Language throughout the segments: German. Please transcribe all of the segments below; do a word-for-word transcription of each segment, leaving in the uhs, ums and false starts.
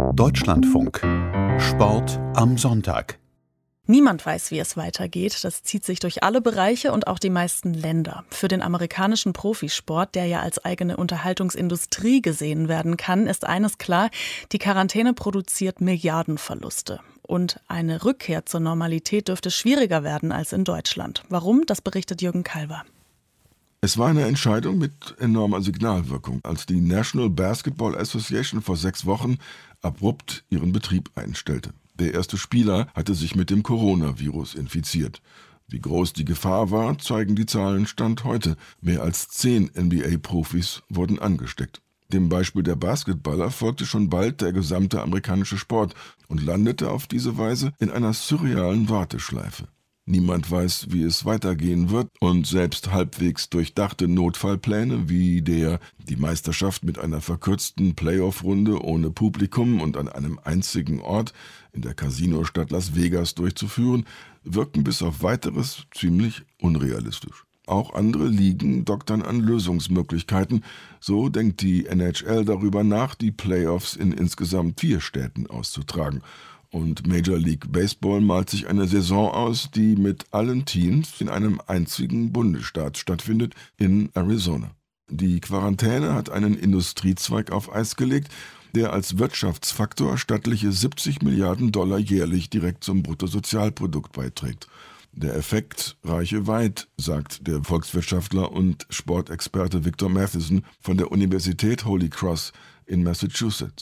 Deutschlandfunk. Sport am Sonntag. Niemand weiß, wie es weitergeht. Das zieht sich durch alle Bereiche und auch die meisten Länder. Für den amerikanischen Profisport, der ja als eigene Unterhaltungsindustrie gesehen werden kann, ist eines klar: Die Quarantäne produziert Milliardenverluste. Und eine Rückkehr zur Normalität dürfte schwieriger werden als in Deutschland. Warum? Das berichtet Jürgen Kalver. Es war eine Entscheidung mit enormer Signalwirkung, als die National Basketball Association vor sechs Wochen abrupt ihren Betrieb einstellte. Der erste Spieler hatte sich mit dem Coronavirus infiziert. Wie groß die Gefahr war, zeigen die Zahlen Stand heute. Mehr als zehn N B A-Profis wurden angesteckt. Dem Beispiel der Basketballer folgte schon bald der gesamte amerikanische Sport und landete auf diese Weise in einer surrealen Warteschleife. Niemand weiß, wie es weitergehen wird, und selbst halbwegs durchdachte Notfallpläne wie der, die Meisterschaft mit einer verkürzten Playoff-Runde ohne Publikum und an einem einzigen Ort in der Casinostadt Las Vegas durchzuführen, wirken bis auf Weiteres ziemlich unrealistisch. Auch andere Ligen doktern an Lösungsmöglichkeiten. So denkt die N H L darüber nach, die Playoffs in insgesamt vier Städten auszutragen. Und Major League Baseball malt sich eine Saison aus, die mit allen Teams in einem einzigen Bundesstaat stattfindet, in Arizona. Die Quarantäne hat einen Industriezweig auf Eis gelegt, der als Wirtschaftsfaktor stattliche siebzig Milliarden Dollar jährlich direkt zum Bruttosozialprodukt beiträgt. Der Effekt reiche weit, sagt der Volkswirtschaftler und Sportexperte Victor Matheson von der Universität Holy Cross in Massachusetts.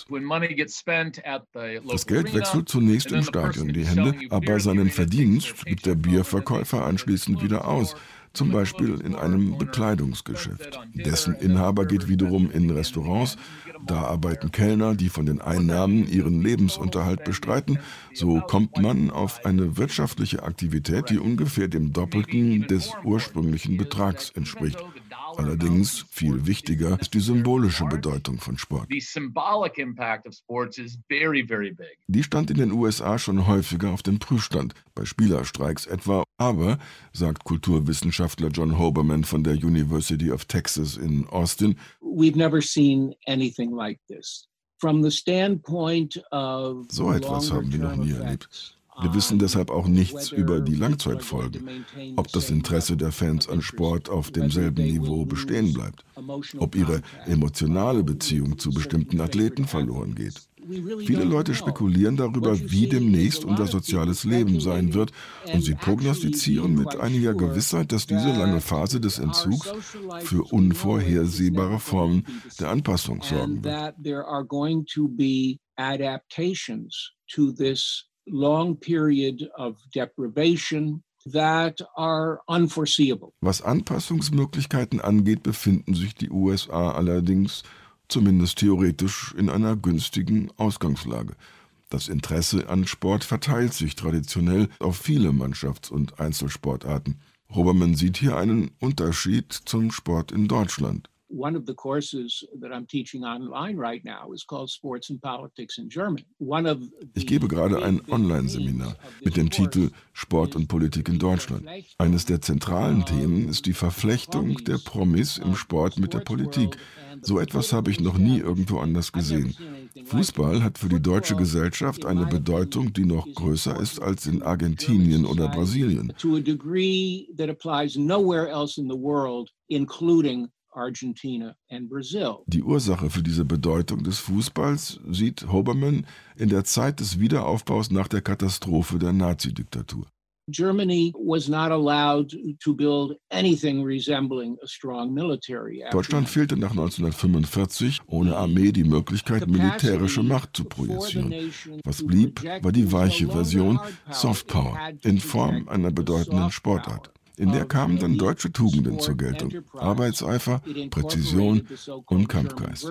Das Geld wechselt zunächst im Stadion die Hände, aber seinen Verdienst gibt der Bierverkäufer anschließend wieder aus, zum Beispiel in einem Bekleidungsgeschäft. Dessen Inhaber geht wiederum in Restaurants. Da arbeiten Kellner, die von den Einnahmen ihren Lebensunterhalt bestreiten. So kommt man auf eine wirtschaftliche Aktivität, die ungefähr dem Doppelten des ursprünglichen Betrags entspricht. Allerdings viel wichtiger ist die symbolische Bedeutung von Sport. Die stand in den U S A schon häufiger auf dem Prüfstand, bei Spielerstreiks etwa. Aber, sagt Kulturwissenschaftler John Hoberman von der University of Texas in Austin, We've never seen anything like this. From the standpoint of so etwas haben wir noch nie erlebt. Wir wissen deshalb auch nichts über die Langzeitfolgen, ob das Interesse der Fans an Sport auf demselben Niveau bestehen bleibt, ob ihre emotionale Beziehung zu bestimmten Athleten verloren geht. Viele Leute spekulieren darüber, wie demnächst unser soziales Leben sein wird, und sie prognostizieren mit einiger Gewissheit, dass diese lange Phase des Entzugs für unvorhersehbare Formen der Anpassung sorgen wird. Long period of deprivation that are unforeseeable. Was Anpassungsmöglichkeiten angeht, befinden sich die U S A allerdings, zumindest theoretisch, in einer günstigen Ausgangslage. Das Interesse an Sport verteilt sich traditionell auf viele Mannschafts- und Einzelsportarten. Hoberman sieht hier einen Unterschied zum Sport in Deutschland. One of the courses that I'm teaching online right now is called Sports and Politics in German. One of Ich gebe gerade ein Online-Seminar mit dem Titel Sport und Politik in Deutschland. Eines der zentralen Themen ist die Verflechtung der Promis im Sport mit der Politik. So etwas habe ich noch nie irgendwo anders gesehen. Fußball hat für die deutsche Gesellschaft eine Bedeutung, die noch größer ist als in Argentinien oder Brasilien. To a degree that applies nowhere else in the world, including Argentina and Brazil. Die Ursache für diese Bedeutung des Fußballs sieht Hoberman in der Zeit des Wiederaufbaus nach der Katastrophe der Nazidiktatur. Germany was not allowed to build anything resembling a strong military. Deutschland fehlte nach neunzehnhundertfünfundvierzig ohne Armee die Möglichkeit, militärische Macht zu projizieren. Was blieb, war die weiche Version Softpower in Form einer bedeutenden Sportart. In der kamen dann deutsche Tugenden zur Geltung: Arbeitseifer, Präzision und Kampfgeist.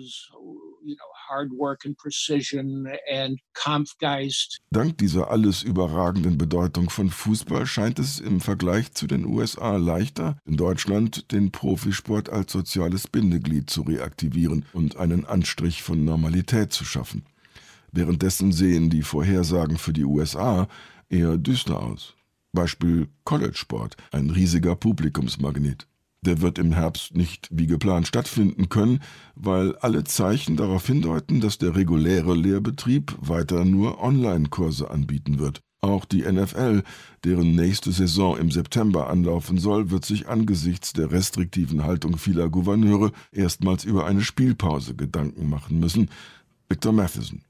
Dank dieser alles überragenden Bedeutung von Fußball scheint es im Vergleich zu den U S A leichter, in Deutschland den Profisport als soziales Bindeglied zu reaktivieren und einen Anstrich von Normalität zu schaffen. Währenddessen sehen die Vorhersagen für die U S A eher düster aus. Beispiel College-Sport, ein riesiger Publikumsmagnet. Der wird im Herbst nicht wie geplant stattfinden können, weil alle Zeichen darauf hindeuten, dass der reguläre Lehrbetrieb weiter nur Online-Kurse anbieten wird. Auch die N F L, deren nächste Saison im September anlaufen soll, wird sich angesichts der restriktiven Haltung vieler Gouverneure erstmals über eine Spielpause Gedanken machen müssen. Victor Matheson.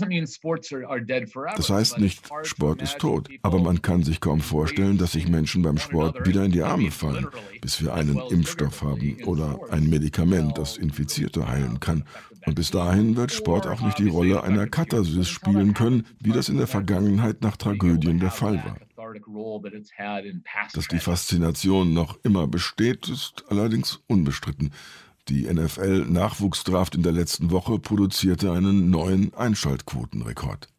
Das heißt nicht, Sport ist tot, aber man kann sich kaum vorstellen, dass sich Menschen beim Sport wieder in die Arme fallen, bis wir einen Impfstoff haben oder ein Medikament, das Infizierte heilen kann. Und bis dahin wird Sport auch nicht die Rolle einer Katharsis spielen können, wie das in der Vergangenheit nach Tragödien der Fall war. Dass die Faszination noch immer besteht, ist allerdings unbestritten. Die N F L-Nachwuchsdraft in der letzten Woche produzierte einen neuen Einschaltquotenrekord.